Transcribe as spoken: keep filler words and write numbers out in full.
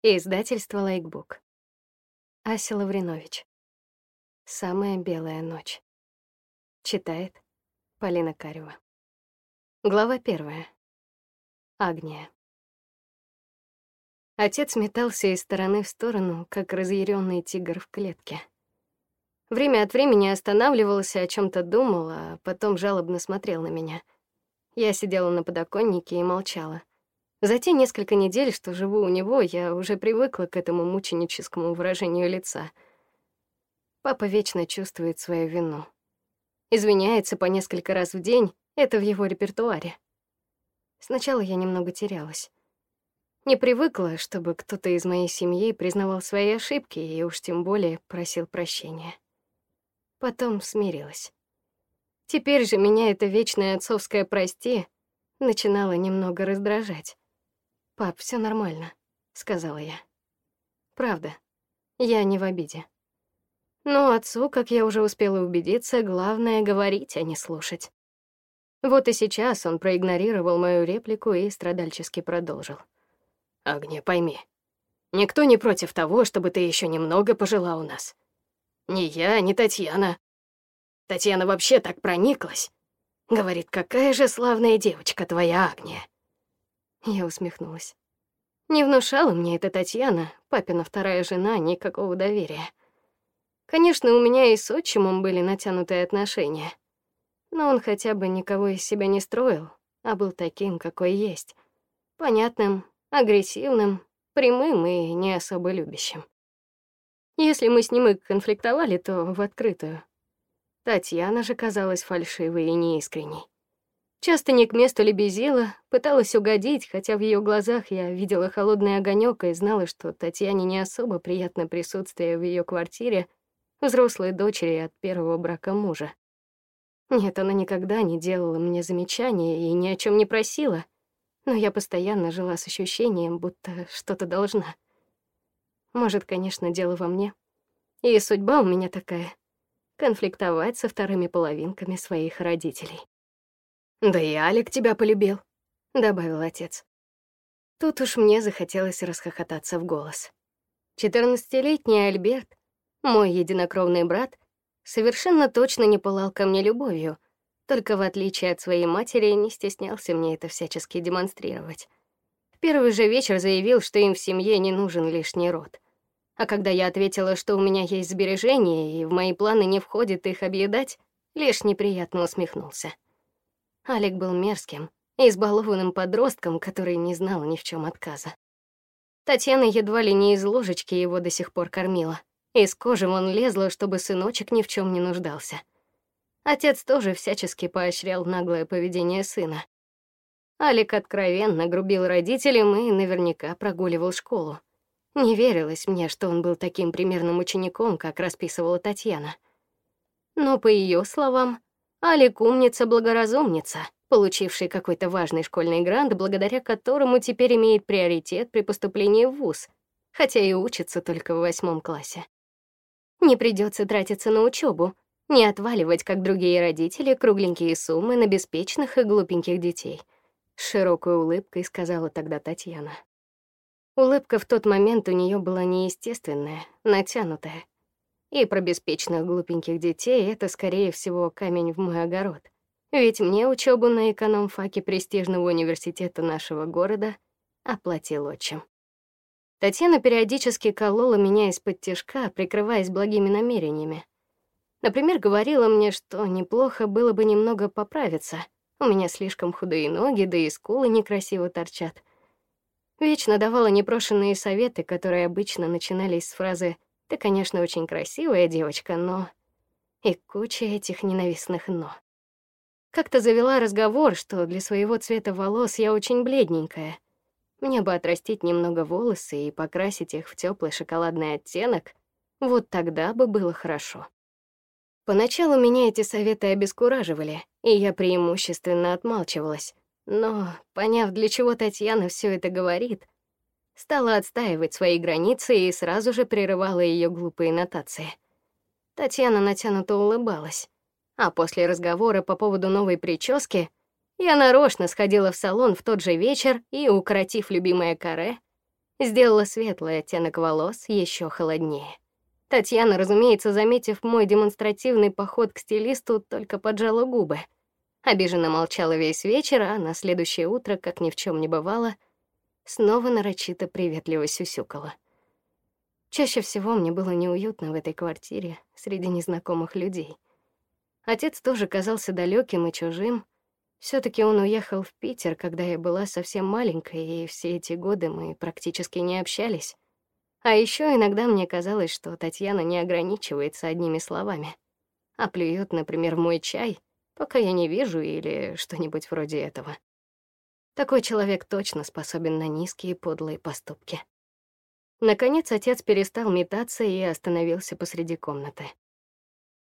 Издательство Лайкбук. Ася Лавринович. Самая белая ночь. Читает Полина Карева. Глава первая. Агния. Отец метался из стороны в сторону, как разъяренный тигр в клетке. Время от времени останавливался, о чем то думал, а потом жалобно смотрел на меня. Я сидела на подоконнике и молчала. За те несколько недель, что живу у него, я уже привыкла к этому мученическому выражению лица. Папа вечно чувствует свою вину. Извиняется по несколько раз в день, это в его репертуаре. Сначала я немного терялась. Не привыкла, чтобы кто-то из моей семьи признавал свои ошибки и уж тем более просил прощения. Потом смирилась. Теперь же меня это вечное отцовское «прости» начинало немного раздражать. «Пап, все нормально», — сказала я. Правда, я не в обиде. Но отцу, как я уже успела убедиться, главное — говорить, а не слушать. Вот и сейчас он проигнорировал мою реплику и страдальчески продолжил. «Агния, пойми, никто не против того, чтобы ты еще немного пожила у нас. Ни я, ни Татьяна. Татьяна вообще так прониклась. Говорит, какая же славная девочка твоя Агния». Я усмехнулась. Не внушала мне эта Татьяна, папина вторая жена, никакого доверия. Конечно, у меня и с отчимом были натянутые отношения, но он хотя бы никого из себя не строил, а был таким, какой есть. Понятным, агрессивным, прямым и не особо любящим. Если мы с ним и конфликтовали, то в открытую. Татьяна же казалась фальшивой и неискренней. Часто не к месту лебезила, пыталась угодить, хотя в ее глазах я видела холодный огонек и знала, что Татьяне не особо приятно присутствие в ее квартире взрослой дочери от первого брака мужа. Нет, она никогда не делала мне замечания и ни о чем не просила, но я постоянно жила с ощущением, будто что-то должна. Может, конечно, дело во мне. И судьба у меня такая — конфликтовать со вторыми половинками своих родителей. «Да и Алик тебя полюбил», — добавил отец. Тут уж мне захотелось расхохотаться в голос. Четырнадцатилетний Альберт, мой единокровный брат, совершенно точно не пылал ко мне любовью, только в отличие от своей матери не стеснялся мне это всячески демонстрировать. В первый же вечер заявил, что им в семье не нужен лишний род. А когда я ответила, что у меня есть сбережения и в мои планы не входит их объедать, лишь неприятно усмехнулся. Алик был мерзким, избалованным подростком, который не знал ни в чем отказа. Татьяна едва ли не из ложечки его до сих пор кормила. Из кожи вон лезла, чтобы сыночек ни в чем не нуждался. Отец тоже всячески поощрял наглое поведение сына. Алик откровенно грубил родителям и наверняка прогуливал школу. Не верилось мне, что он был таким примерным учеником, как расписывала Татьяна. Но, по ее словам, Алик умница-благоразумница, получивший какой-то важный школьный грант, благодаря которому теперь имеет приоритет при поступлении в вуз, хотя и учится только в восьмом классе. Не придется тратиться на учебу, не отваливать, как другие родители, кругленькие суммы на беспечных и глупеньких детей, с широкой улыбкой сказала тогда Татьяна. Улыбка в тот момент у нее была неестественная, натянутая. И про беспечных глупеньких детей — это, скорее всего, камень в мой огород. Ведь мне учебу на экономфаке престижного университета нашего города оплатил отчим. Татьяна периодически колола меня из-под тишка, прикрываясь благими намерениями. Например, говорила мне, что неплохо было бы немного поправиться. У меня слишком худые ноги, да и скулы некрасиво торчат. Вечно давала непрошенные советы, которые обычно начинались с фразы: «Ты, конечно, очень красивая девочка, но...» И куча этих ненавистных «но». Как-то завела разговор, что для своего цвета волос я очень бледненькая. Мне бы отрастить немного волосы и покрасить их в теплый шоколадный оттенок, вот тогда бы было хорошо. Поначалу меня эти советы обескураживали, и я преимущественно отмалчивалась. Но, поняв, для чего Татьяна все это говорит, стала отстаивать свои границы и сразу же прерывала ее глупые нотации. Татьяна натянуто улыбалась, а после разговора по поводу новой прически я нарочно сходила в салон в тот же вечер и, укоротив любимое каре, сделала светлый оттенок волос еще холоднее. Татьяна, разумеется, заметив мой демонстративный поход к стилисту, только поджала губы. Обиженно молчала весь вечер, а на следующее утро, как ни в чем не бывало, снова нарочито приветливо сюсюкала. Чаще всего мне было неуютно в этой квартире среди незнакомых людей. Отец тоже казался далеким и чужим. все таки он уехал в Питер, когда я была совсем маленькой, и все эти годы мы практически не общались. А еще иногда мне казалось, что Татьяна не ограничивается одними словами, а плюет, например, в мой чай, пока я не вижу, или что-нибудь вроде этого. Такой человек точно способен на низкие подлые поступки. Наконец отец перестал метаться и остановился посреди комнаты.